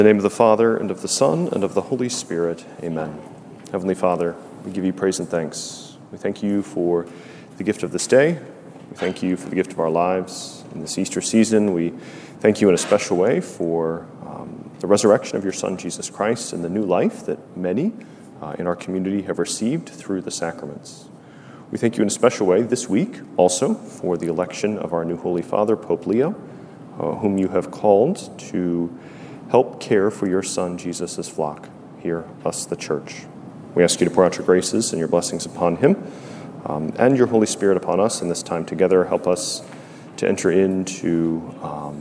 In the name of the Father, and of the Son, and of the Holy Spirit. Amen. Heavenly Father, we give you praise and thanks. We thank you for the gift of this day. We thank you for the gift of our lives in this Easter season. We thank you in a special way for the resurrection of your Son, Jesus Christ, and the new life that many in our community have received through the sacraments. We thank you in a special way this week also for the election of our new Holy Father, Pope Leo, whom you have called to help care for your Son, Jesus' flock, here, us, the Church. We ask you to pour out your graces and your blessings upon him and your Holy Spirit upon us in this time together. Help us to enter into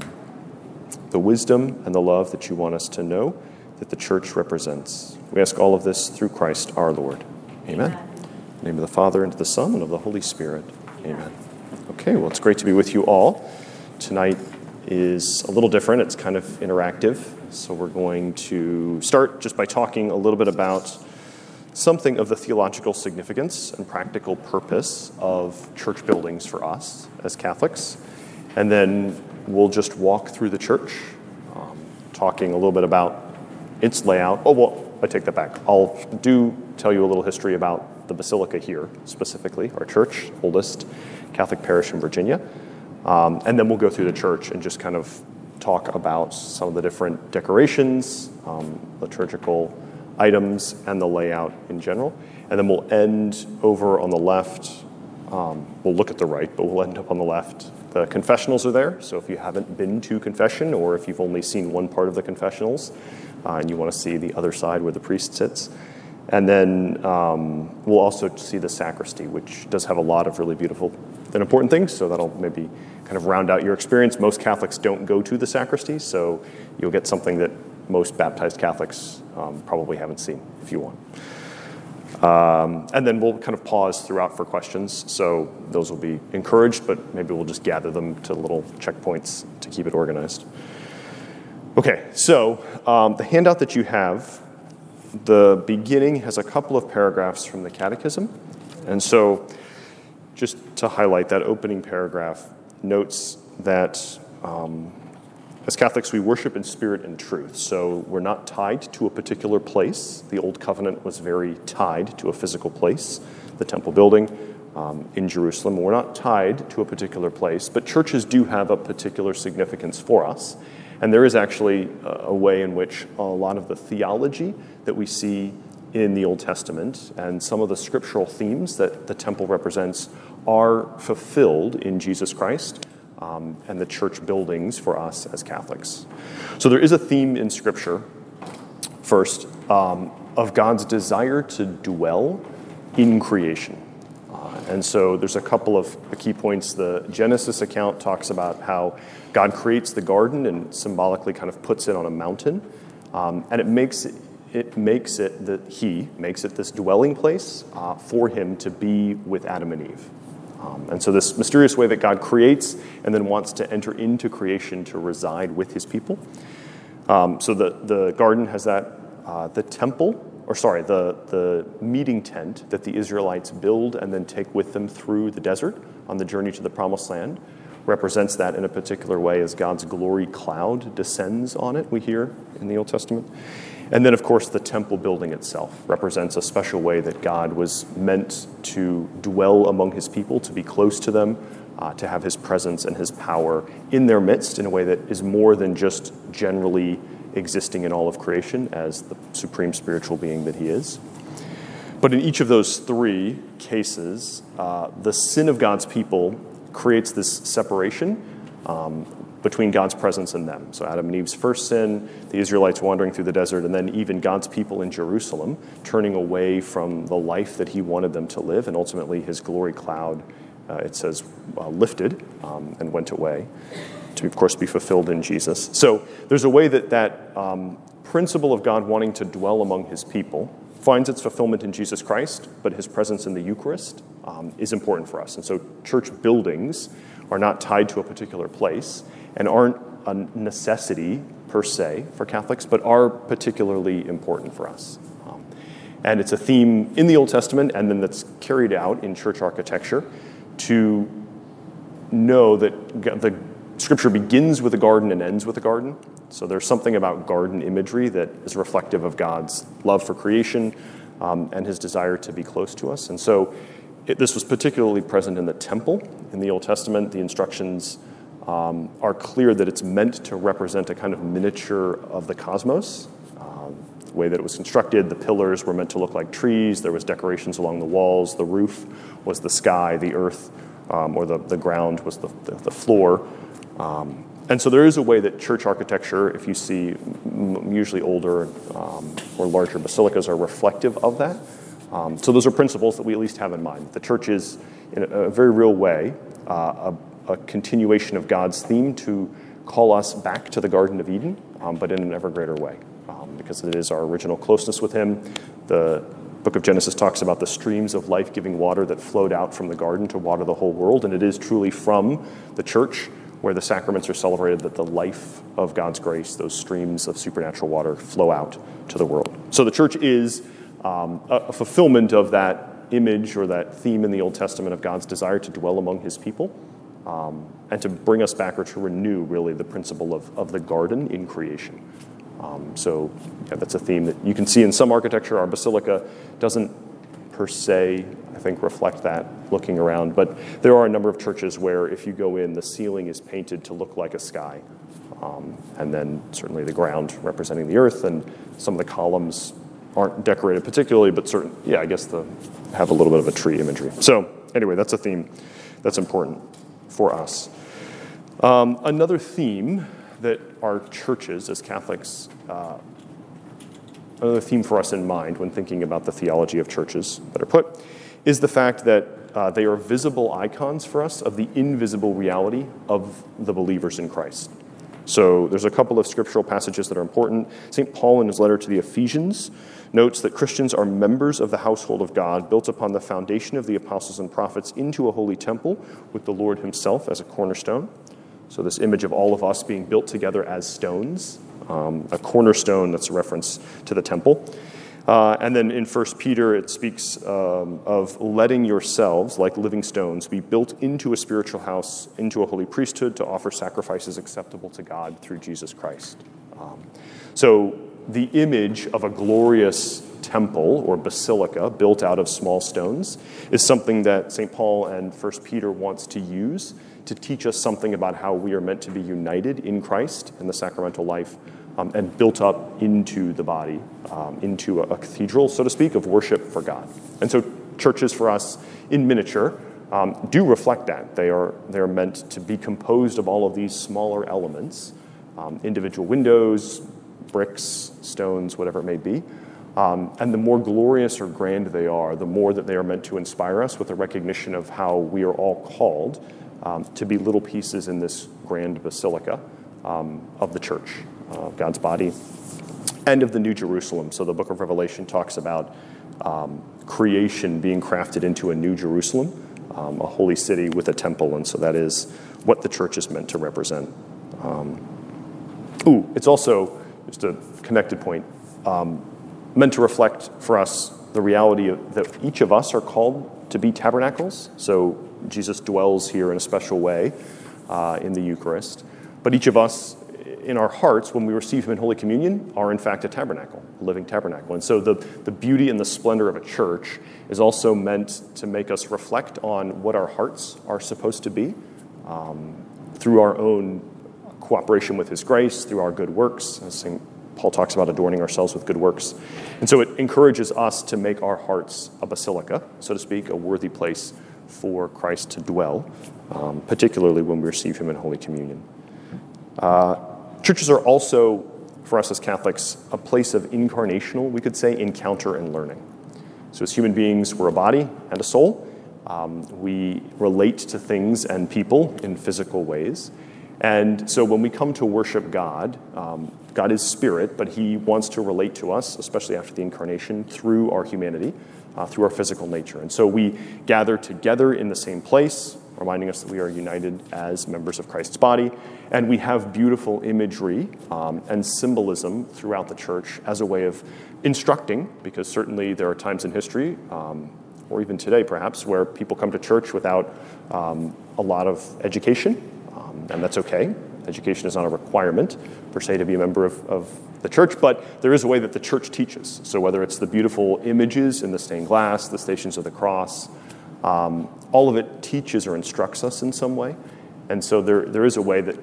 the wisdom and the love that you want us to know that the Church represents. We ask all of this through Christ our Lord. Amen. In the name of the Father, and of the Son, and of the Holy Spirit. Amen. Okay, well, it's great to be with you all. Tonight is a little different. It's kind of interactive. So we're going to start just by talking a little bit about something of the theological significance and practical purpose of church buildings for us as Catholics. And then we'll just walk through the church, talking a little bit about its layout. Oh, well, I take that back. I'll tell you a little history about the Basilica here, specifically, our church, oldest Catholic parish in Virginia. And then we'll go through the church and just kind of talk about some of the different decorations, liturgical items, and the layout in general. And then we'll end over on the left. We'll look at the right, but we'll end up on the left. The confessionals are there, so if you haven't been to confession, or if you've only seen one part of the confessionals, and you want to see the other side where the priest sits. And then we'll also see the sacristy, which does have a lot of really beautiful and important things, so that'll maybe kind of round out your experience. Most Catholics don't go to the sacristy, so you'll get something that most baptized Catholics probably haven't seen, if you want. And then we'll kind of pause throughout for questions, so those will be encouraged, but maybe we'll just gather them to little checkpoints to keep it organized. Okay, so the handout that you have, the beginning has a couple of paragraphs from the Catechism, and so just to highlight, that opening paragraph notes that as Catholics, we worship in spirit and truth. So we're not tied to a particular place. The Old Covenant was very tied to a physical place, the temple building in Jerusalem. We're not tied to a particular place, but churches do have a particular significance for us. And there is actually a way in which a lot of the theology that we see in the Old Testament and some of the scriptural themes that the temple represents are fulfilled in Jesus Christ and the church buildings for us as Catholics. So there is a theme in Scripture, first, of God's desire to dwell in creation. And so there's a couple of key points. The Genesis account talks about how God creates the garden and symbolically kind of puts it on a mountain, and He makes it this dwelling place for him to be with Adam and Eve. And so this mysterious way that God creates and then wants to enter into creation to reside with his people. So the garden has that, the meeting tent that the Israelites build and then take with them through the desert on the journey to the Promised Land represents that in a particular way as God's glory cloud descends on it, we hear in the Old Testament. And then, of course, the temple building itself represents a special way that God was meant to dwell among his people, to be close to them, to have his presence and his power in their midst in a way that is more than just generally existing in all of creation as the supreme spiritual being that he is. But in each of those three cases, the sin of God's people creates this separation between God's presence and them. So Adam and Eve's first sin, the Israelites wandering through the desert, and then even God's people in Jerusalem turning away from the life that he wanted them to live, and ultimately his glory cloud, it says, lifted and went away to, of course, be fulfilled in Jesus. So there's a way that principle of God wanting to dwell among his people finds its fulfillment in Jesus Christ, but his presence in the Eucharist is important for us. And so church buildings are not tied to a particular place and aren't a necessity per se for Catholics, but are particularly important for us. And it's a theme in the Old Testament and then that's carried out in church architecture to know that the Scripture begins with a garden and ends with a garden. So there's something about garden imagery that is reflective of God's love for creation and his desire to be close to us. And so this was particularly present in the temple. In the Old Testament, the instructions are clear that it's meant to represent a kind of miniature of the cosmos. The way that it was constructed, the pillars were meant to look like trees. There was decorations along the walls. The roof was the sky. The earth, or the ground, was the floor. And so there is a way that church architecture, if you see usually older or larger basilicas, are reflective of that. So those are principles that we at least have in mind. The church is, in a very real way, a continuation of God's theme to call us back to the Garden of Eden, but in an ever greater way, because it is our original closeness with him. The book of Genesis talks about the streams of life-giving water that flowed out from the garden to water the whole world, and it is truly from the church where the sacraments are celebrated that the life of God's grace, those streams of supernatural water, flow out to the world. So the church is a fulfillment of that image or that theme in the Old Testament of God's desire to dwell among his people and to bring us back or to renew, really, the principle of the garden in creation. So that's a theme that you can see in some architecture. Our basilica doesn't per se, I think, reflect that looking around, but there are a number of churches where if you go in, the ceiling is painted to look like a sky, and then certainly the ground representing the earth, and some of the columns aren't decorated particularly, but I guess have a little bit of a tree imagery. So anyway, that's a theme that's important for us. Another theme that our churches as Catholics, another theme for us in mind when thinking about the theology of churches, better put, is the fact that they are visible icons for us of the invisible reality of the believers in Christ. So there's a couple of scriptural passages that are important. St. Paul, in his letter to the Ephesians, notes that Christians are members of the household of God, built upon the foundation of the apostles and prophets into a holy temple with the Lord himself as a cornerstone. So this image of all of us being built together as stones, a cornerstone, that's a reference to the temple. And then in 1 Peter, it speaks of letting yourselves, like living stones, be built into a spiritual house, into a holy priesthood, to offer sacrifices acceptable to God through Jesus Christ. So the image of a glorious temple or basilica built out of small stones is something that St. Paul and 1 Peter wants to use to teach us something about how we are meant to be united in Christ in the sacramental life, and built up into the body, into a cathedral, so to speak, of worship for God. And so churches for us, in miniature, do reflect that. They are meant to be composed of all of these smaller elements, individual windows, bricks, stones, whatever it may be. And the more glorious or grand they are, the more that they are meant to inspire us with a recognition of how we are all called to be little pieces in this grand basilica of the church, of God's body, and of the New Jerusalem. So the book of Revelation talks about creation being crafted into a New Jerusalem, a holy city with a temple, and so that is what the church is meant to represent. It's also, just a connected point, meant to reflect for us the reality that each of us are called to be tabernacles. So Jesus dwells here in a special way in the Eucharist. But each of us, in our hearts, when we receive him in Holy Communion, are in fact a tabernacle, a living tabernacle. And so the beauty and the splendor of a church is also meant to make us reflect on what our hearts are supposed to be through our own cooperation with his grace, through our good works, as St. Paul talks about adorning ourselves with good works. And so it encourages us to make our hearts a basilica, so to speak, a worthy place for Christ to dwell, particularly when we receive him in Holy Communion. Churches are also, for us as Catholics, a place of incarnational, we could say, encounter and learning. So as human beings, we're a body and a soul. We relate to things and people in physical ways. And so when we come to worship God, God is spirit, but he wants to relate to us, especially after the incarnation, through our humanity, through our physical nature. And so we gather together in the same place, reminding us that we are united as members of Christ's body. And we have beautiful imagery and symbolism throughout the church as a way of instructing, because certainly there are times in history, or even today perhaps, where people come to church without a lot of education, and that's okay. Education is not a requirement, per se, to be a member of the church, but there is a way that the church teaches. So whether it's the beautiful images in the stained glass, the Stations of the Cross, all of it teaches or instructs us in some way. And so there is a way that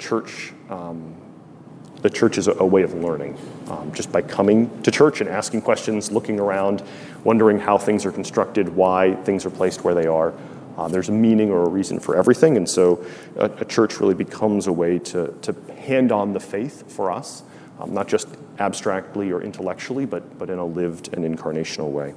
the church is a way of learning, just by coming to church and asking questions, looking around, wondering how things are constructed, why things are placed where they are. There's a meaning or a reason for everything, and so a church really becomes a way to hand on the faith for us, not just abstractly or intellectually, but in a lived and incarnational way.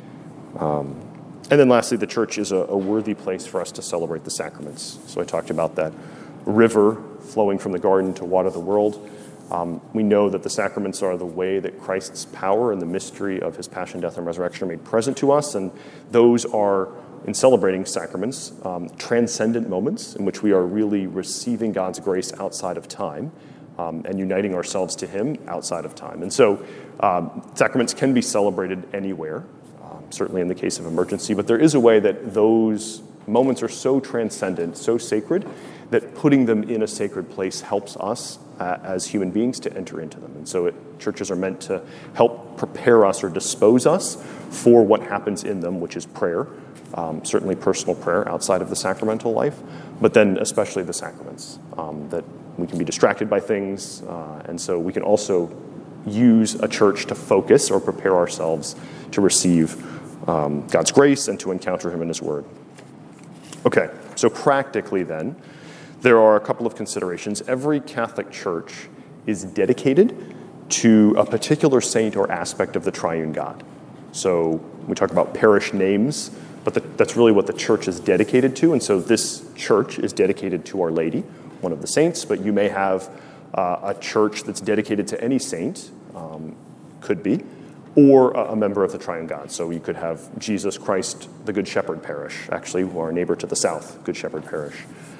And then lastly, the church is a worthy place for us to celebrate the sacraments. So I talked about that river flowing from the garden to water the world. We know that the sacraments are the way that Christ's power and the mystery of his passion, death, and resurrection are made present to us, and those are, in celebrating sacraments, transcendent moments in which we are really receiving God's grace outside of time and uniting ourselves to him outside of time. And so sacraments can be celebrated anywhere, certainly in the case of emergency, but there is a way that those moments are so transcendent, so sacred, that putting them in a sacred place helps us as human beings to enter into them. And so churches are meant to help prepare us or dispose us for what happens in them, which is prayer, certainly personal prayer outside of the sacramental life, but then especially the sacraments, that we can be distracted by things, and so we can also use a church to focus or prepare ourselves to receive God's grace and to encounter him in his word. Okay, so practically then, there are a couple of considerations. Every Catholic church is dedicated to a particular saint or aspect of the triune God. So we talk about parish names, but that's really what the church is dedicated to. And so this church is dedicated to Our Lady, one of the saints, but you may have a church that's dedicated to any saint, could be, or a member of the triune God. So you could have Jesus Christ, the Good Shepherd Parish, actually, our neighbor to the south, Good Shepherd Parish.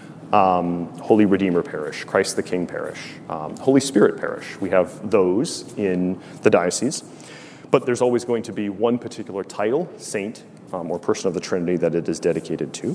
Holy Redeemer Parish, Christ the King Parish, Holy Spirit Parish. We have those in the diocese. But there's always going to be one particular title, saint, or person of the Trinity that it is dedicated to.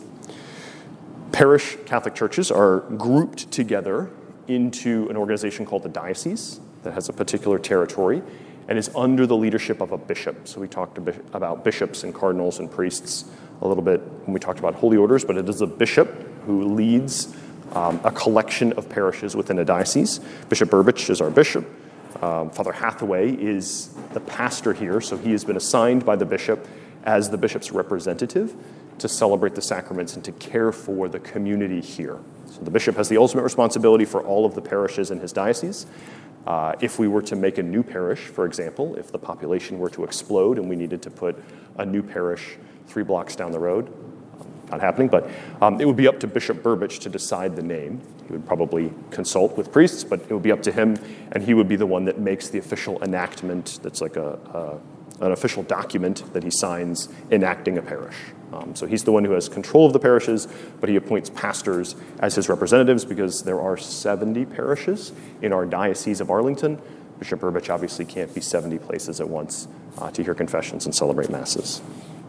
Parish Catholic churches are grouped together into an organization called the diocese that has a particular territory and is under the leadership of a bishop. So we talked about bishops and cardinals and priests a little bit when we talked about holy orders, but it is a bishop who leads a collection of parishes within a diocese. Bishop Burbidge is our bishop. Father Hathaway is the pastor here, so he has been assigned by the bishop as the bishop's representative to celebrate the sacraments and to care for the community here. So the bishop has the ultimate responsibility for all of the parishes in his diocese. If we were to make a new parish, for example, if the population were to explode and we needed to put a new parish 3 blocks down the road, not happening, but it would be up to Bishop Burbidge to decide the name. He would probably consult with priests, but it would be up to him, and he would be the one that makes the official enactment that's like an official document that he signs enacting a parish. So he's the one who has control of the parishes, but he appoints pastors as his representatives because there are 70 parishes in our Diocese of Arlington. Bishop Burbidge obviously can't be 70 places at once to hear confessions and celebrate masses.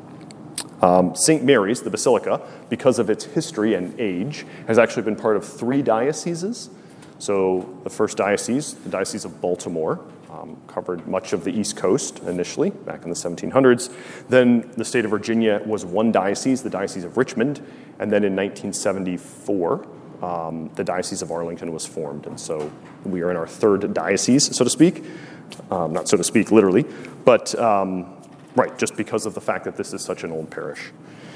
St. Mary's, the Basilica, because of its history and age, has actually been part of 3 dioceses. So the first diocese, the Diocese of Baltimore, covered much of the East Coast initially, back in the 1700s. Then the state of Virginia was one diocese, the Diocese of Richmond, and then in 1974, the Diocese of Arlington was formed. And so we are in our 3rd diocese, so to speak. Not so to speak, literally, but right, just because of the fact that this is such an old parish.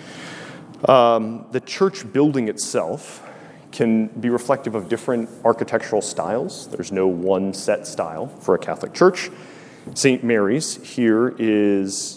The church building itself can be reflective of different architectural styles. There's no one set style for a Catholic church. St. Mary's here is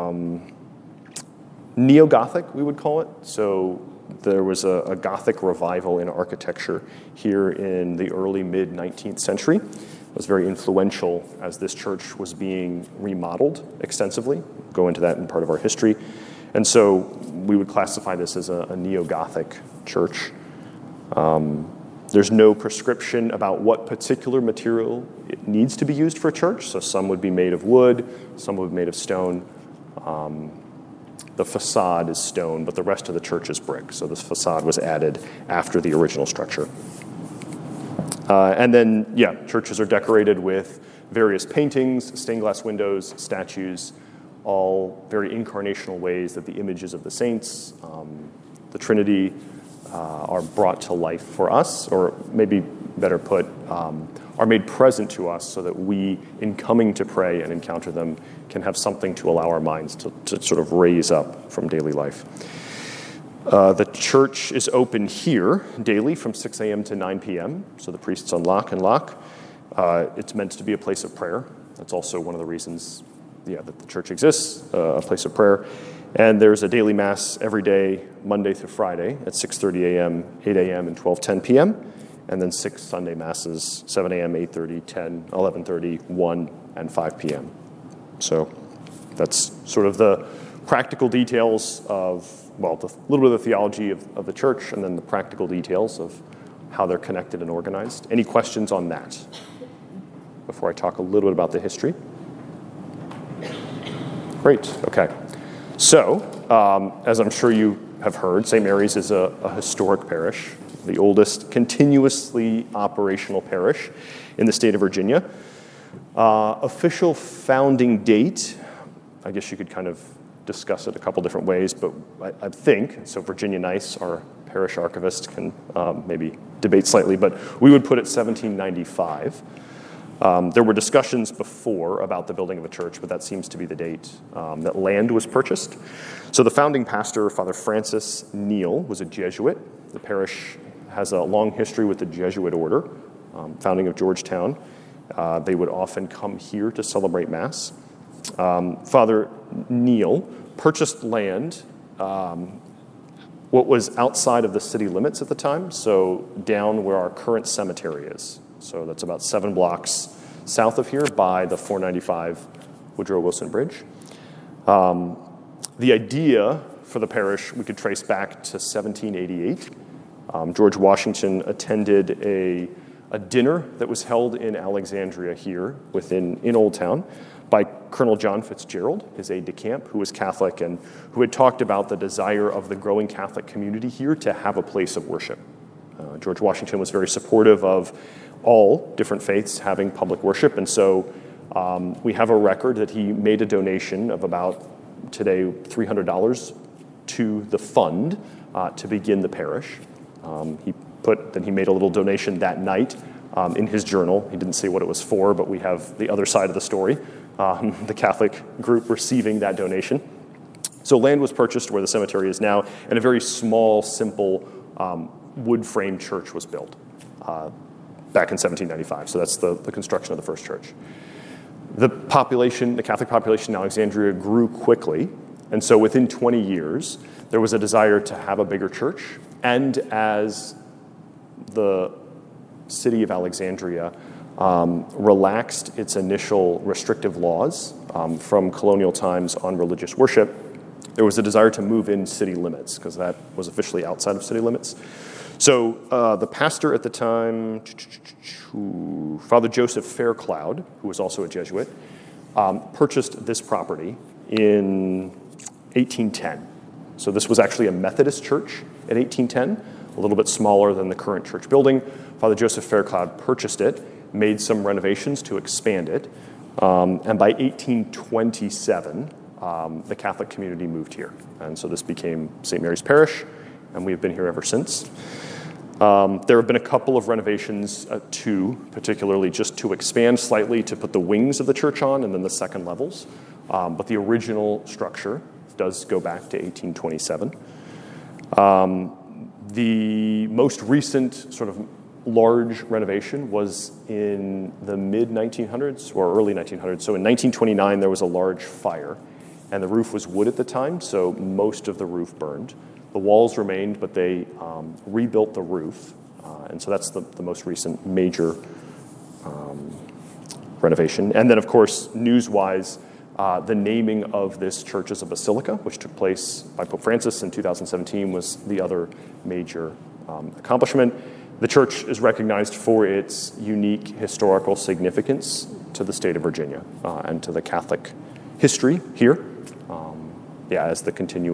neo-Gothic, we would call it. So there was a Gothic revival in architecture here in the early mid-19th century. It was very influential as this church was being remodeled extensively. We'll go into that in part of our history. And so we would classify this as a neo-Gothic church. There's no prescription about what particular material it needs to be used for a church. So some would be made of wood, some would be made of stone. The facade is stone, but the rest of the church is brick. So this facade was added after the original structure. And then, churches are decorated with various paintings, stained glass windows, statues, all very incarnational ways that the images of the saints, the Trinity, are brought to life for us, or maybe better put, are made present to us so that we, in coming to pray and encounter them, can have something to allow our minds to sort of raise up from daily life. The church is open here daily from 6 a.m. to 9 p.m., so the priests unlock and lock. It's meant to be a place of prayer. That's also one of the reasons that the church exists, a place of prayer. And there's a daily mass every day, Monday through Friday, at 6:30 a.m., 8 a.m., and 12:10 p.m., and then 6 Sunday masses, 7 a.m., 8:30, 10, 11:30, 1, and 5 p.m. So that's sort of the practical details of, a little bit of the theology of the church, and then the practical details of how they're connected and organized. Any questions on that before I talk a little bit about the history? Great, okay. So, as I'm sure you have heard, St. Mary's is a historic parish, the oldest continuously operational parish in the state of Virginia. Official founding date, I guess you could kind of discuss it a couple different ways, but I think, so Virginia Nice, our parish archivist, can maybe debate slightly, but we would put it 1795. There were discussions before about the building of a church, but that seems to be the date that land was purchased. So the founding pastor, Father Francis Neal, was a Jesuit. The parish has a long history with the Jesuit order, founding of Georgetown. They would often come here to celebrate Mass. Father Neal purchased land, what was outside of the city limits at the time, so down where our current cemetery is. So that's about 7 blocks south of here by the 495 Woodrow Wilson Bridge. The idea for the parish we could trace back to 1788. George Washington attended a dinner that was held in Alexandria here in Old Town by Colonel John Fitzgerald, his aide-de-camp, who was Catholic and who had talked about the desire of the growing Catholic community here to have a place of worship. George Washington was very supportive of all different faiths having public worship, and so we have a record that he made a donation of about, today, $300 to the fund to begin the parish. He made a little donation that night in his journal. He didn't say what it was for, but we have the other side of the story, the Catholic group receiving that donation. So land was purchased where the cemetery is now, and a very small, simple wood frame church was built back in 1795. So that's the construction of the first church. The Catholic population in Alexandria grew quickly, and so within 20 years, there was a desire to have a bigger church. And as the city of Alexandria relaxed its initial restrictive laws from colonial times on religious worship, there was a desire to move in city limits, because that was officially outside of city limits. So the pastor at the time, Father Joseph Faircloud, who was also a Jesuit, purchased this property in 1810. So this was actually a Methodist church in 1810, a little bit smaller than the current church building. Father Joseph Faircloud purchased it, made some renovations to expand it, and by 1827, the Catholic community moved here. And so this became St. Mary's Parish, and we've been here ever since. There have been a couple of renovations, particularly just to expand slightly, to put the wings of the church on, and then the second levels. But the original structure does go back to 1827. The most recent sort of large renovation was in the mid-1900s or early 1900s. So in 1929, there was a large fire, and the roof was wood at the time, so most of the roof burned. The walls remained, but they rebuilt the roof, and so that's the most recent major renovation. And then, of course, news-wise, the naming of this church as a basilica, which took place by Pope Francis in 2017, was the other major accomplishment. The church is recognized for its unique historical significance to the state of Virginia and to the Catholic history here,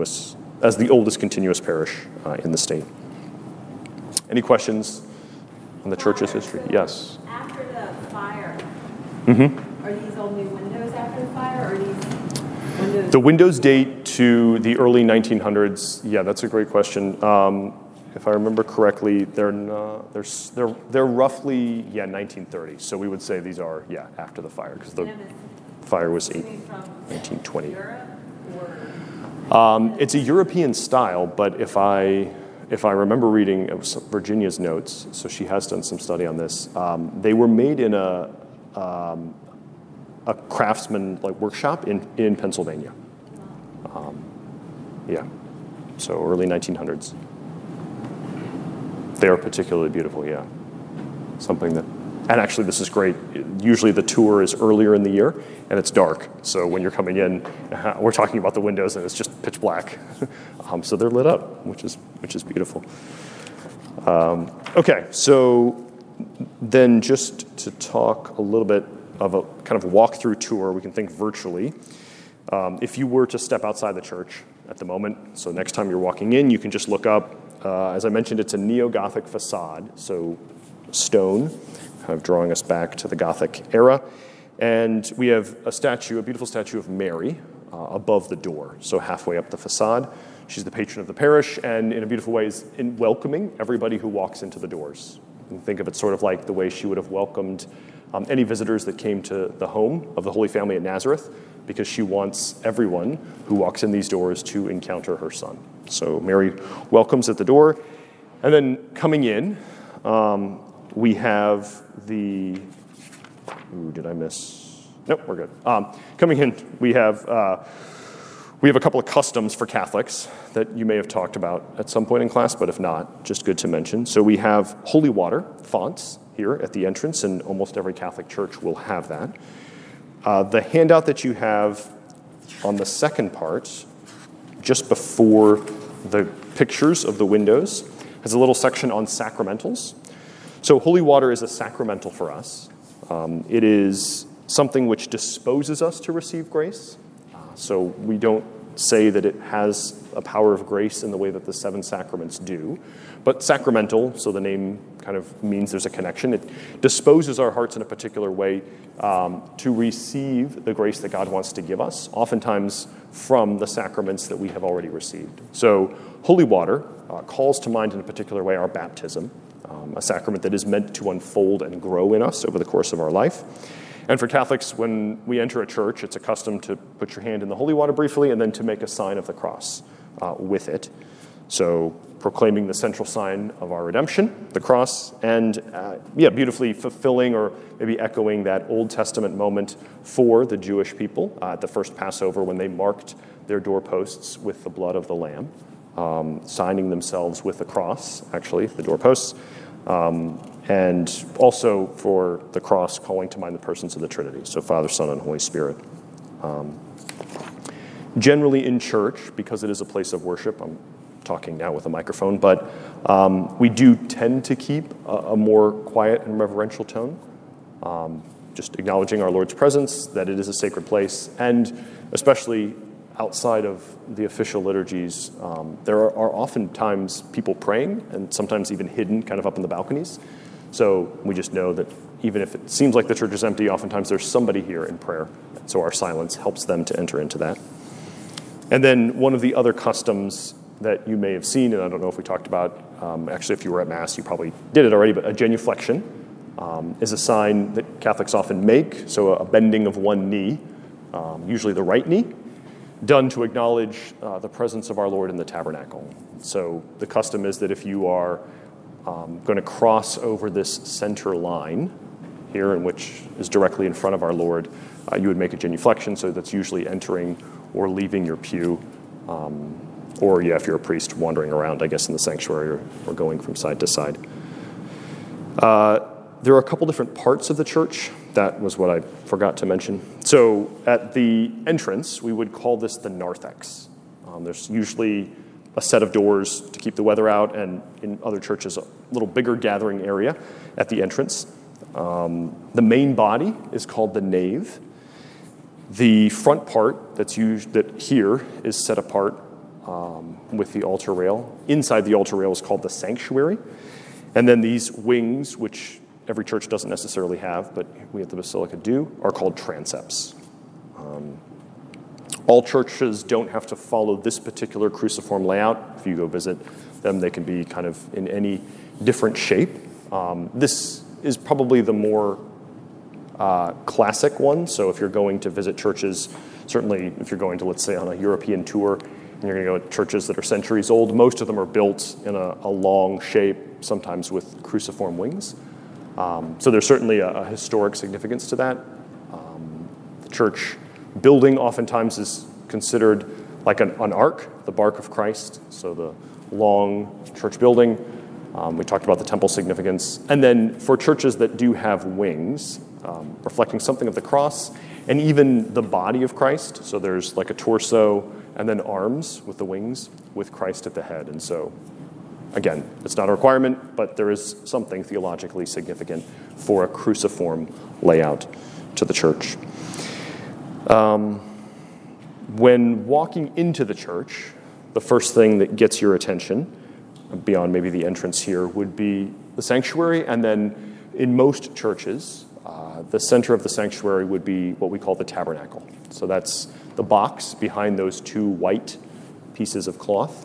as the oldest continuous parish in the state. Any questions on the church's history. Yes. After the fire, Mm-hmm. are these all new windows after the fire, or are these windows? The windows date to the early 1900s. Yeah, that's a great question. If I remember correctly, they're roughly 1930. So we would say these are after the fire, because the fire was 1920. Europe, or? It's a European style, but if I remember reading Virginia's notes, so she has done some study on this. They were made in a craftsman workshop in Pennsylvania. So early 1900s. They are particularly beautiful, yeah. Something that, and actually this is great. Usually the tour is earlier in the year and it's dark. So when you're coming in, we're talking about the windows and it's just pitch black. So they're lit up, which is beautiful. Okay, so then just to talk a little bit of a kind of walkthrough tour, we can think virtually. If you were to step outside the church at the moment, so next time you're walking in, you can just look up. As I mentioned, it's a neo-Gothic facade, so stone, kind of drawing us back to the Gothic era. And we have a beautiful statue of Mary above the door, so halfway up the facade. She's the patron of the parish, and in a beautiful way is in welcoming everybody who walks into the doors. And think of it sort of like the way she would have welcomed any visitors that came to the home of the Holy Family at Nazareth, because she wants everyone who walks in these doors to encounter her son. So Mary welcomes at the door. And then coming in, we have the... Ooh, did I miss? Nope, we're good. Coming in, we have a couple of customs for Catholics that you may have talked about at some point in class, but if not, just good to mention. So we have holy water fonts here at the entrance, and almost every Catholic church will have that. The handout that you have on the second part, just before the pictures of the windows, has a little section on sacramentals. So holy water is a sacramental for us. It is something which disposes us to receive grace. So we don't say that it has a power of grace in the way that the seven sacraments do. But sacramental, so the name kind of means there's a connection. It disposes our hearts in a particular way to receive the grace that God wants to give us, oftentimes from the sacraments that we have already received. So holy water calls to mind in a particular way our baptism, a sacrament that is meant to unfold and grow in us over the course of our life. And for Catholics, when we enter a church, it's a custom to put your hand in the holy water briefly and then to make a sign of the cross with it. So proclaiming the central sign of our redemption, the cross, and beautifully fulfilling or maybe echoing that Old Testament moment for the Jewish people at the first Passover when they marked their doorposts with the blood of the Lamb, signing themselves with the cross, actually, the doorposts. And also for the cross, calling to mind the persons of the Trinity, so Father, Son, and Holy Spirit. Generally in church, because it is a place of worship, I'm talking now with a microphone, but we do tend to keep a more quiet and reverential tone, just acknowledging our Lord's presence, that it is a sacred place, and especially outside of the official liturgies, there are oftentimes people praying, and sometimes even hidden kind of up in the balconies. So we just know that even if it seems like the church is empty, oftentimes there's somebody here in prayer. So our silence helps them to enter into that. And then one of the other customs that you may have seen, and I don't know if we talked about, actually if you were at Mass, you probably did it already, but a genuflection is a sign that Catholics often make, so a bending of one knee, usually the right knee, done to acknowledge the presence of our Lord in the tabernacle. So the custom is that if you are going to cross over this center line here, in which is directly in front of our Lord, you would make a genuflection, so that's usually entering or leaving your pew, or if you're a priest, wandering around, I guess, in the sanctuary or going from side to side. There are a couple different parts of the church. That was what I forgot to mention. So at the entrance, we would call this the narthex. There's usually a set of doors to keep the weather out, and in other churches, a little bigger gathering area at the entrance. The main body is called the nave. The front part that here is set apart with the altar rail. Inside the altar rail is called the sanctuary. And then these wings, which every church doesn't necessarily have, but we at the Basilica do, are called transepts. All churches don't have to follow this particular cruciform layout. If you go visit them, they can be kind of in any different shape. This is probably the more classic one. So if you're going to visit churches, certainly if you're going to, let's say, on a European tour, and you're going to go to churches that are centuries old, most of them are built in a long shape, sometimes with cruciform wings. So there's certainly a historic significance to that. The church building oftentimes is considered like an ark, the bark of Christ, so the long church building. We talked about the temple significance. And then for churches that do have wings, reflecting something of the cross, and even the body of Christ, so there's like a torso and then arms with the wings with Christ at the head. And so, again, it's not a requirement, but there is something theologically significant for a cruciform layout to the church. When walking into the church, the first thing that gets your attention, beyond maybe the entrance here, would be the sanctuary. And then in most churches, the center of the sanctuary would be what we call the tabernacle. So that's the box behind those two white pieces of cloth.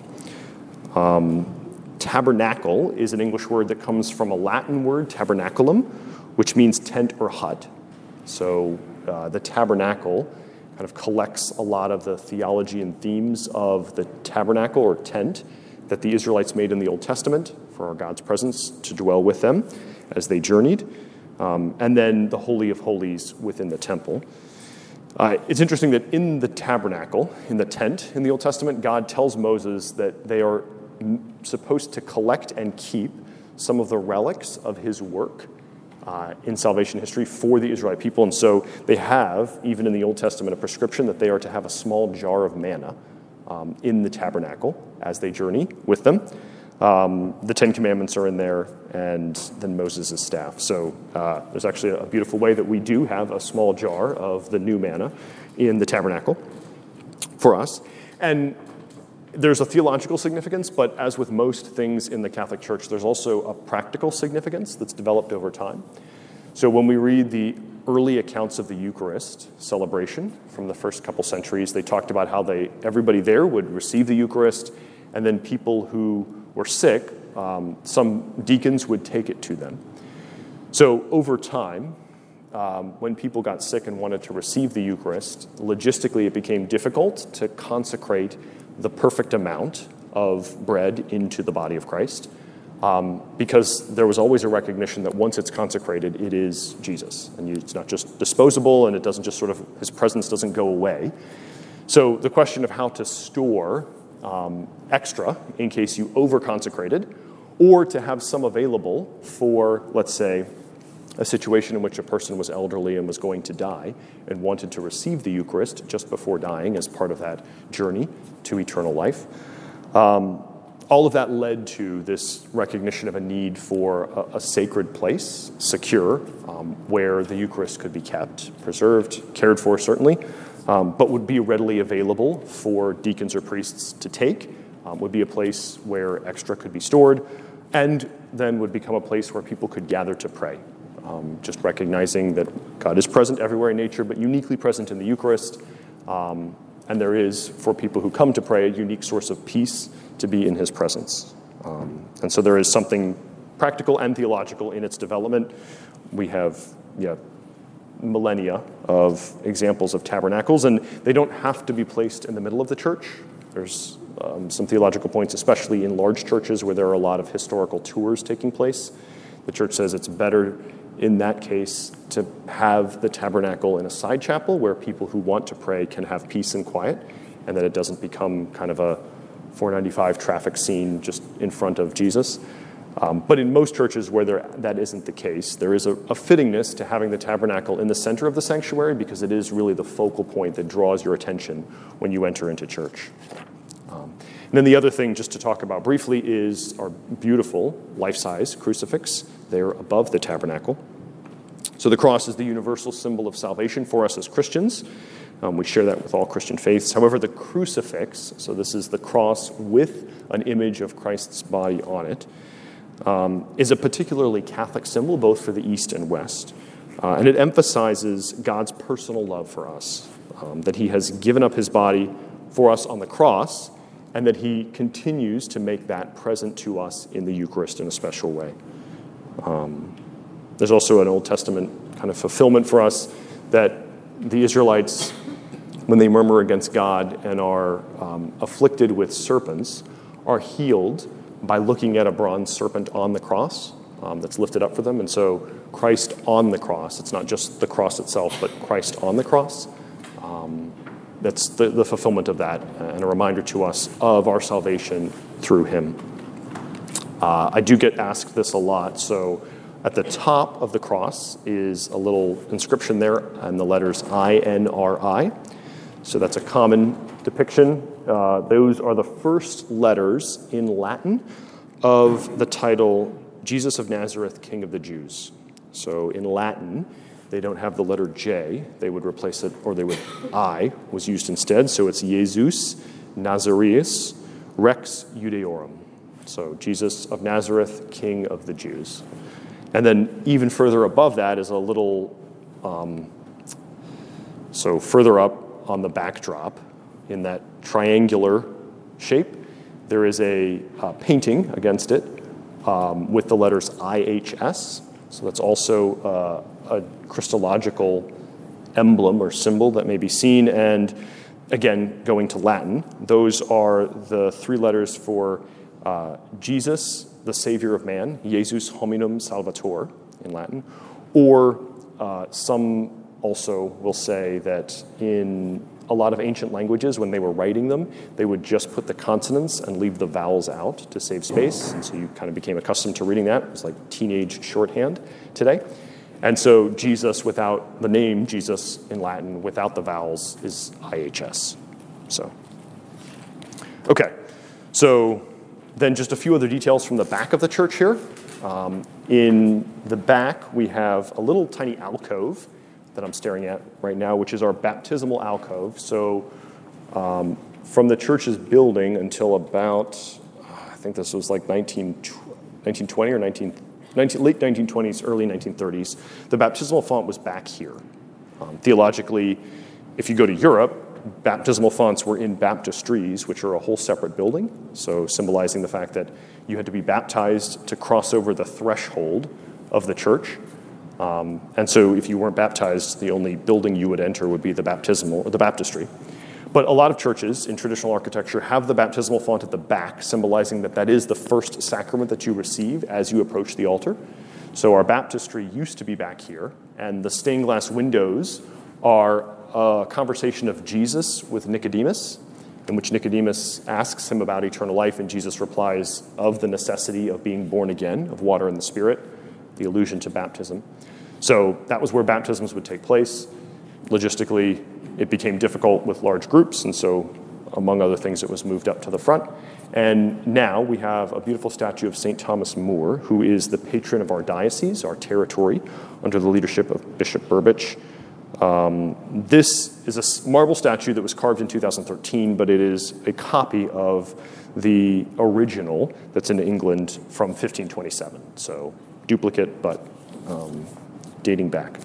Tabernacle is an English word that comes from a Latin word, tabernaculum, which means tent or hut. So the tabernacle kind of collects a lot of the theology and themes of the tabernacle or tent that the Israelites made in the Old Testament for our God's presence to dwell with them as they journeyed, and then the Holy of Holies within the temple. It's interesting that in the tabernacle, in the tent in the Old Testament, God tells Moses that they are supposed to collect and keep some of the relics of his work in salvation history for the Israelite people. And so they have, even in the Old Testament, a prescription that they are to have a small jar of manna in the tabernacle as they journey with them. The Ten Commandments are in there, and then Moses' staff. So there's actually a beautiful way that we do have a small jar of the new manna in the tabernacle for us. And there's a theological significance, but as with most things in the Catholic Church, there's also a practical significance that's developed over time. So when we read the early accounts of the Eucharist celebration from the first couple centuries, they talked about how everybody there would receive the Eucharist, and then people who were sick, some deacons would take it to them. So over time, when people got sick and wanted to receive the Eucharist, logistically it became difficult to consecrate the perfect amount of bread into the body of Christ, because there was always a recognition that once it's consecrated, it is Jesus. And it's not just disposable, and it doesn't just his presence doesn't go away. So the question of how to store extra in case you over-consecrated, or to have some available for, let's say, a situation in which a person was elderly and was going to die and wanted to receive the Eucharist just before dying as part of that journey to eternal life. All of that led to this recognition of a need for a sacred place, secure, where the Eucharist could be kept, preserved, cared for certainly, but would be readily available for deacons or priests to take, would be a place where extra could be stored, and then would become a place where people could gather to pray. Just recognizing that God is present everywhere in nature, but uniquely present in the Eucharist. And there is, for people who come to pray, a unique source of peace to be in his presence. And so there is something practical and theological in its development. We have millennia of examples of tabernacles, and they don't have to be placed in the middle of the church. There's some theological points, especially in large churches where there are a lot of historical tours taking place. The church says it's better in that case to have the tabernacle in a side chapel where people who want to pray can have peace and quiet, and that it doesn't become kind of a 495 traffic scene just in front of Jesus. But in most churches where that isn't the case, there is a fittingness to having the tabernacle in the center of the sanctuary, because it is really the focal point that draws your attention when you enter into church. And then the other thing, just to talk about briefly, is our beautiful life-size crucifix there above the tabernacle. So the cross is the universal symbol of salvation for us as Christians. We share that with all Christian faiths. However, the crucifix, so this is the cross with an image of Christ's body on it, is a particularly Catholic symbol, both for the East and West. And it emphasizes God's personal love for us, that he has given up his body for us on the cross, and that he continues to make that present to us in the Eucharist in a special way. There's also an Old Testament kind of fulfillment for us that the Israelites, when they murmur against God and are afflicted with serpents, are healed by looking at a bronze serpent on the cross that's lifted up for them. And so Christ on the cross, it's not just the cross itself, but Christ on the cross, that's the fulfillment of that, and a reminder to us of our salvation through him. I do get asked this a lot, so at the top of the cross is a little inscription there and the letters INRI. So that's a common depiction. Those are the first letters in Latin of the title Jesus of Nazareth, King of the Jews. So in Latin, they don't have the letter J. They would replace it, or I was used instead. So it's Jesus Nazareus Rex Judaeorum. So Jesus of Nazareth, King of the Jews. And then even further above that is a little, so further up on the backdrop, in that triangular shape, there is a painting against it with the letters IHS. So that's also a Christological emblem or symbol that may be seen. And again, going to Latin, those are the three letters for Jesus, the Savior of man, Jesus hominum salvator in Latin. Or some also will say that in a lot of ancient languages, when they were writing them, they would just put the consonants and leave the vowels out to save space. And so you kind of became accustomed to reading that. It was like teenage shorthand today. And so Jesus, without the name Jesus in Latin, without the vowels, is IHS. So, okay. So then just a few other details from the back of the church here. In the back, we have a little tiny alcove that I'm staring at right now, which is our baptismal alcove. So from the church's building until about, I think this was like 1920 or late 1920s, early 1930s, the baptismal font was back here. Theologically, if you go to Europe, baptismal fonts were in baptistries, which are a whole separate building, so symbolizing the fact that you had to be baptized to cross over the threshold of the church. And so if you weren't baptized, the only building you would enter would be the baptistry. But a lot of churches in traditional architecture have the baptismal font at the back, symbolizing that that is the first sacrament that you receive as you approach the altar. So our baptistry used to be back here, and the stained glass windows are a conversation of Jesus with Nicodemus, in which Nicodemus asks him about eternal life, and Jesus replies of the necessity of being born again, of water and the Spirit, the allusion to baptism. So that was where baptisms would take place. Logistically, it became difficult with large groups, and so, among other things, it was moved up to the front. And now we have a beautiful statue of St. Thomas More, who is the patron of our diocese, our territory, under the leadership of Bishop Burbidge. This is a marble statue that was carved in 2013, but it is a copy of the original that's in England from 1527. So duplicate, but dating back.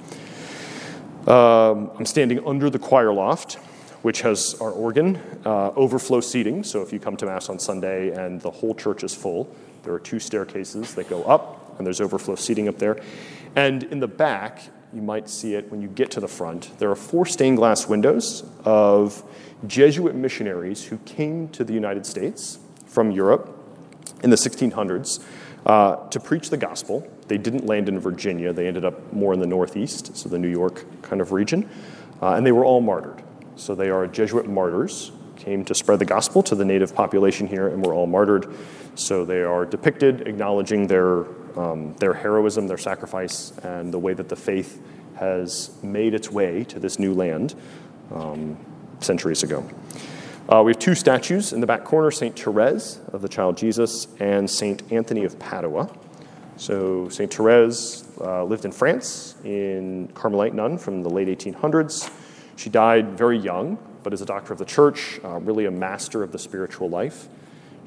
I'm standing under the choir loft, which has our organ, overflow seating. So if you come to Mass on Sunday and the whole church is full, there are 2 staircases that go up, and there's overflow seating up there. And in the back, you might see it when you get to the front, there are 4 stained glass windows of Jesuit missionaries who came to the United States from Europe in the 1600s to preach the gospel. They didn't land in Virginia. They ended up more in the Northeast, so the New York kind of region. And they were all martyred. So they are Jesuit martyrs, came to spread the gospel to the native population here, and were all martyred. So they are depicted acknowledging their heroism, their sacrifice, and the way that the faith has made its way to this new land centuries ago. We have 2 statues in the back corner, St. Therese of the Child Jesus and St. Anthony of Padua. So St. Therese lived in France, in Carmelite nun from the late 1800s. She died very young, but as a doctor of the church, really a master of the spiritual life.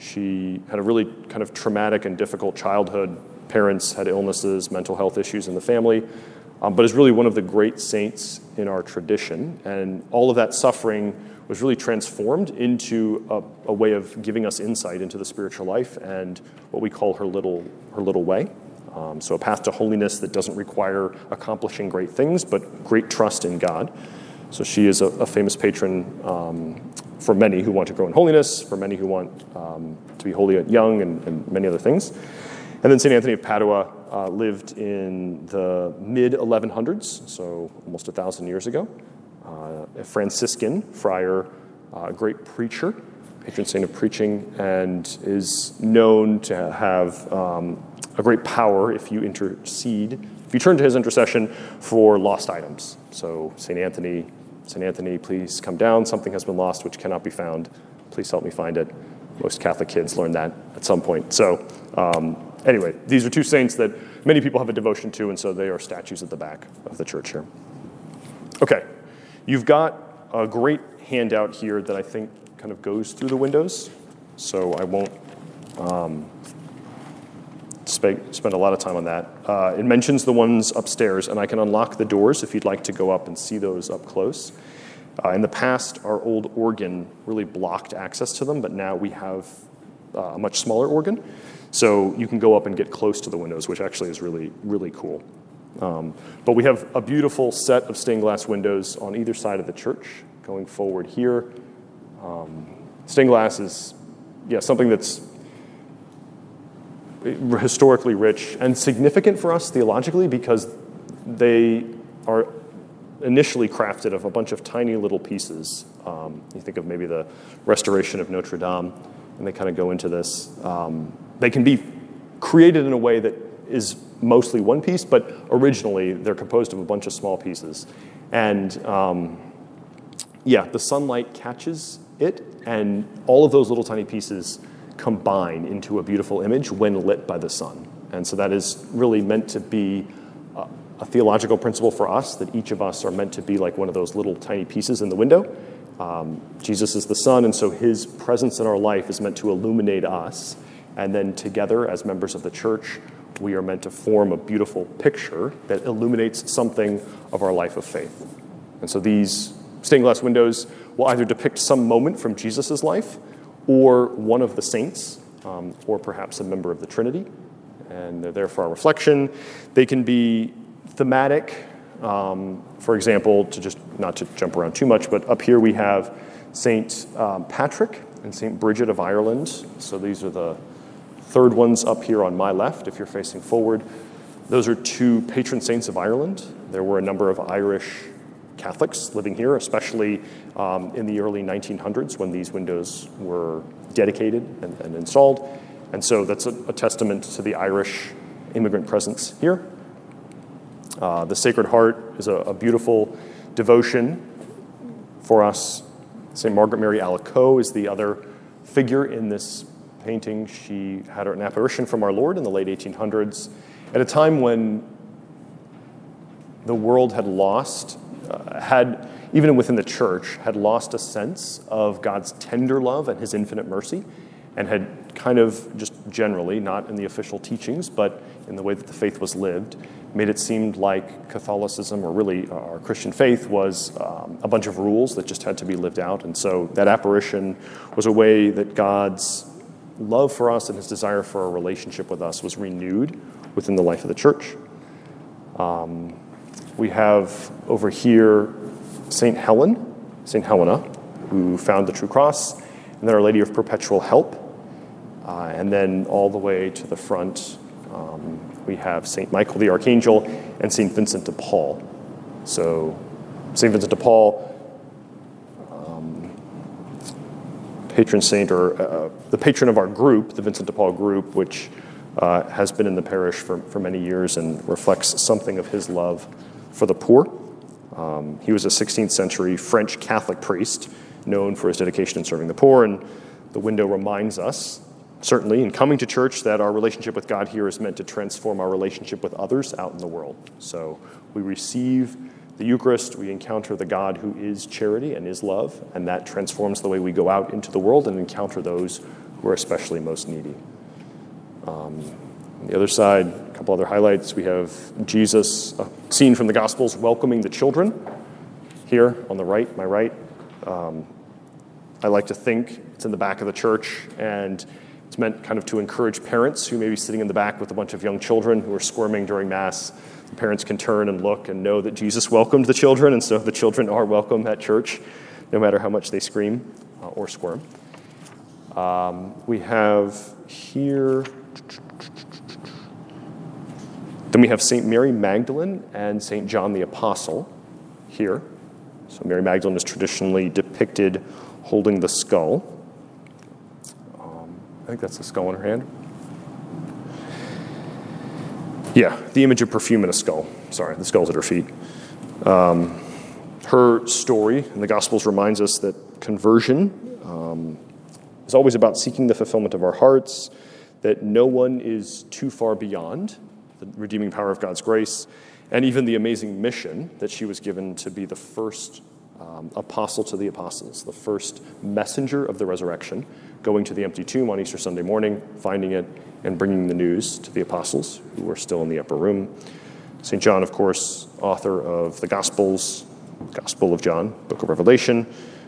She had a really kind of traumatic and difficult childhood. Parents had illnesses, mental health issues in the family, but is really one of the great saints in our tradition. And all of that suffering was really transformed into a way of giving us insight into the spiritual life and what we call her little way. So a path to holiness that doesn't require accomplishing great things, but great trust in God. So she is a famous patron for many who want to grow in holiness, for many who want to be holy at young, and many other things. And then St. Anthony of Padua lived in the mid-1100s, so almost 1,000 years ago. A Franciscan friar, a great preacher, patron saint of preaching, and is known to have a great power if you turn to his intercession for lost items. So St. Anthony, please come down. Something has been lost which cannot be found. Please help me find it. Most Catholic kids learn that at some point. So anyway, these are two saints that many people have a devotion to, and so they are statues at the back of the church here. Okay, you've got a great handout here that I think kind of goes through the windows, so I won't spend a lot of time on that. It mentions the ones upstairs, and I can unlock the doors if you'd like to go up and see those up close. In the past, our old organ really blocked access to them, but now we have a much smaller organ, so you can go up and get close to the windows, which actually is really, really cool. But we have a beautiful set of stained glass windows on either side of the church going forward here. Stained glass is something that's historically rich and significant for us theologically because they are initially crafted of a bunch of tiny little pieces. You think of maybe the restoration of Notre Dame, and they kind of go into this. They can be created in a way that is mostly one piece, but originally they're composed of a bunch of small pieces. And the sunlight catches it, and all of those little tiny pieces combine into a beautiful image when lit by the sun. And so that is really meant to be a theological principle for us, that each of us are meant to be like one of those little tiny pieces in the window. Jesus is the sun, and so his presence in our life is meant to illuminate us. And then together, as members of the church, we are meant to form a beautiful picture that illuminates something of our life of faith. And so these stained glass windows will either depict some moment from Jesus' life or one of the saints, or perhaps a member of the Trinity. And they're there for our reflection. They can be thematic. For example, not to jump around too much, but up here we have St. Patrick and St. Bridget of Ireland. So these are the third ones up here on my left, if you're facing forward. Those are two patron saints of Ireland. There were a number of Irish Catholics living here, especially in the early 1900s when these windows were dedicated and installed. And so that's a testament to the Irish immigrant presence here. The Sacred Heart is a beautiful devotion for us. St. Margaret Mary Alacoque is the other figure in this painting. She had an apparition from our Lord in the late 1800s at a time when the world had lost, even within the church, had lost a sense of God's tender love and his infinite mercy, and had kind of just generally, not in the official teachings, but in the way that the faith was lived, made it seem like Catholicism, or really our Christian faith, was a bunch of rules that just had to be lived out. And so that apparition was a way that God's love for us and his desire for a relationship with us was renewed within the life of the church. We have over here St. Helena, who found the true cross, and then Our Lady of Perpetual Help. And then all the way to the front, we have St. Michael the Archangel and St. Vincent de Paul. So St. Vincent de Paul, patron saint, or the patron of our group, the Vincent de Paul group, which has been in the parish for many years and reflects something of his love for the poor. He was a 16th century French Catholic priest known for his dedication in serving the poor, and the window reminds us, certainly in coming to church, that our relationship with God here is meant to transform our relationship with others out in the world. So we receive the Eucharist, we encounter the God who is charity and is love, and that transforms the way we go out into the world and encounter those who are especially most needy. On the other side, a couple other highlights. We have Jesus, a scene from the Gospels, welcoming the children. Here on the right, my right. I like to think it's in the back of the church, and it's meant kind of to encourage parents who may be sitting in the back with a bunch of young children who are squirming during Mass. The parents can turn and look and know that Jesus welcomed the children, and so the children are welcome at church, no matter how much they scream or squirm. We have here... Then we have St. Mary Magdalene and St. John the Apostle here. So Mary Magdalene is traditionally depicted holding the skull. I think that's the skull in her hand. Yeah, the image of perfume in a skull. Sorry, the skull's at her feet. Her story in the Gospels reminds us that conversion is always about seeking the fulfillment of our hearts, that no one is too far beyond the redeeming power of God's grace, and even the amazing mission that she was given to be the first apostle to the apostles, the first messenger of the resurrection, going to the empty tomb on Easter Sunday morning, finding it, and bringing the news to the apostles who were still in the upper room. St. John, of course, author of the Gospels, Gospel of John, Book of Revelation,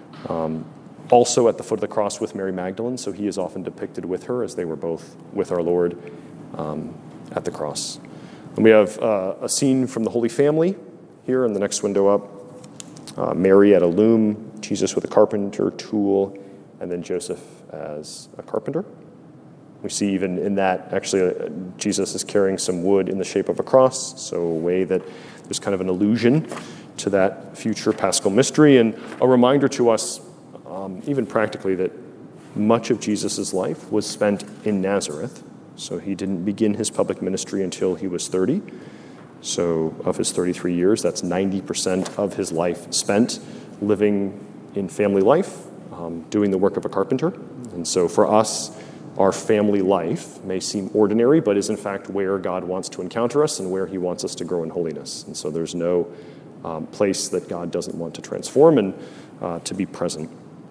also at the foot of the cross with Mary Magdalene, so he is often depicted with her as they were both with our Lord at the cross. And we have a scene from the Holy Family here in the next window up. Mary at a loom, Jesus with a carpenter tool, and then Joseph as a carpenter. We see even in that, actually, Jesus is carrying some wood in the shape of a cross, so a way that there's kind of an allusion to that future paschal mystery, and a reminder to us, even practically, that much of Jesus' life was spent in Nazareth. So he didn't begin his public ministry until he was 30. So of his 33 years, that's 90% of his life spent living in family life, doing the work of a carpenter. And so for us, our family life may seem ordinary, but is in fact where God wants to encounter us and where he wants us to grow in holiness. And so there's no place that God doesn't want to transform and to be present.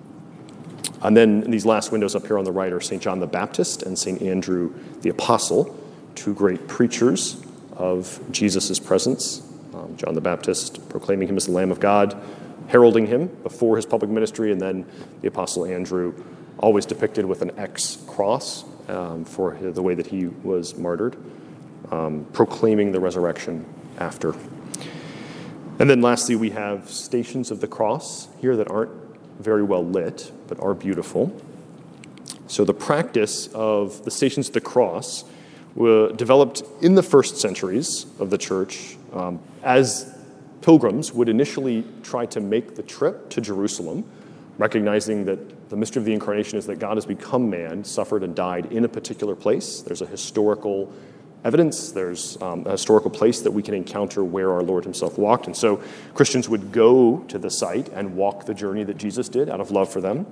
And then in these last windows up here on the right are St. John the Baptist and St. Andrew the Apostle, two great preachers of Jesus' presence. John the Baptist proclaiming him as the Lamb of God, heralding him before his public ministry, and then the Apostle Andrew, always depicted with an X cross for the way that he was martyred, proclaiming the resurrection after. And then lastly, we have Stations of the Cross here that aren't very well lit, but are beautiful. So the practice of the Stations of the Cross were developed in the first centuries of the church as pilgrims would initially try to make the trip to Jerusalem, recognizing that the mystery of the Incarnation is that God has become man, suffered and died in a particular place. There's a historical evidence, there's a historical place that we can encounter where our Lord himself walked. And so Christians would go to the site and walk the journey that Jesus did out of love for them.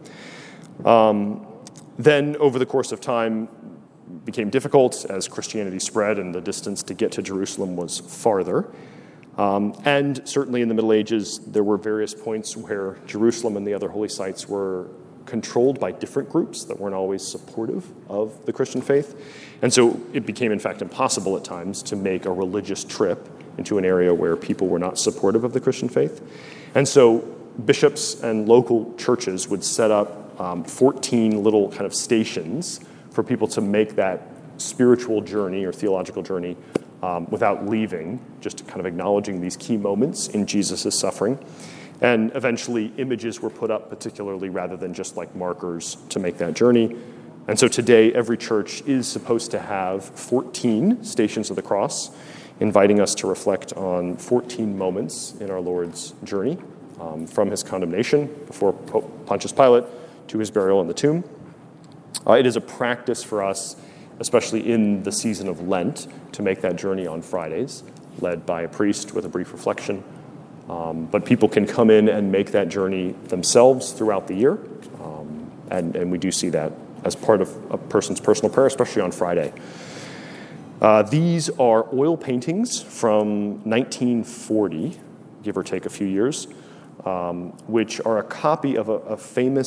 Then over the course of time, became difficult as Christianity spread and the distance to get to Jerusalem was farther. And certainly in the Middle Ages, there were various points where Jerusalem and the other holy sites were controlled by different groups that weren't always supportive of the Christian faith. And so it became, in fact, impossible at times to make a religious trip into an area where people were not supportive of the Christian faith. And so bishops and local churches would set up 14 little kind of stations for people to make that spiritual journey or theological journey without leaving, just kind of acknowledging these key moments in Jesus' suffering. And eventually images were put up particularly rather than just like markers to make that journey. And so today every church is supposed to have 14 Stations of the Cross, inviting us to reflect on 14 moments in our Lord's journey from his condemnation before Pope Pontius Pilate to his burial in the tomb. It is a practice for us, especially in the season of Lent, to make that journey on Fridays, led by a priest with a brief reflection. But people can come in and make that journey themselves throughout the year, and we do see that as part of a person's personal prayer, especially on Friday. These are oil paintings from 1940, give or take a few years, which are a copy of a famous